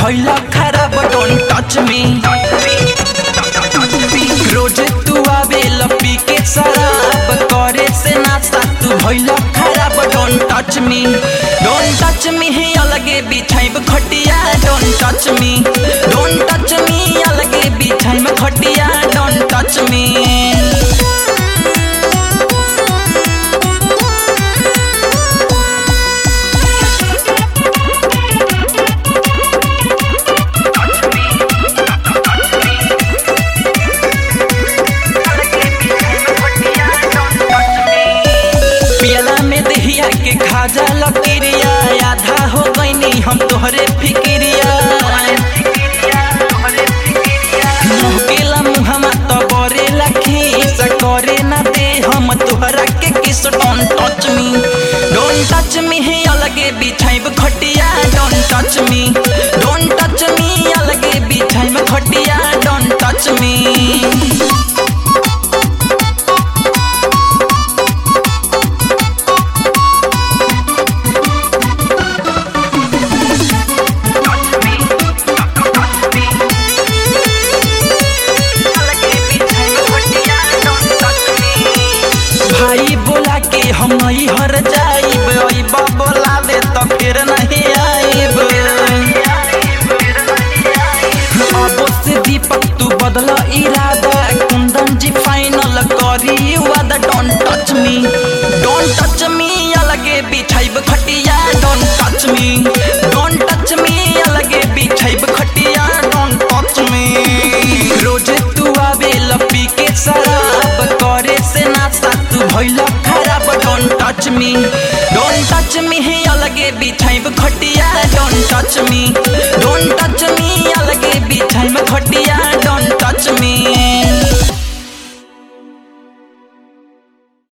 भइला खराब don't touch मी। रोज तू आवेला पी के शराब करे से नाश्ता तू भइला खराब don't touch me. Don't touch me ही अलगे बिछाइब खटिया don't touch me. Don't touch me अलगे बिछाइब खटिया डोंट टच मी। के खाजा लकीरिया आधा हो गईनी हम तोहरे फिकिरिया। मुहकेला मुहमा तो बरेला खीस करे ना दे हम तोहरा के kiss. Don't touch me. Don't touch me ही अलगे बिछाइब खटिया don't touch me. Don't touch me अलगे बिछाइब खटिया डोंट टच मी। भाई बोला के हम हर जाइब बोलावे तो फिर नहीं आइब। अब से दीपक तू बदला इरादा कुंदन जी फाइनल करी वादा। Don't touch me. Don't touch me अलगे बिछाइब खटिया don't touch me. Don't touch me अलगे बिछाइब खटिया डोंट टच मी। रोज तू आवेला पी के शराब करे से नाश्ता तू भइला खराब don't touch me. Don't touch me ही अलगे बिछाइब खटिया डोंट टच मी।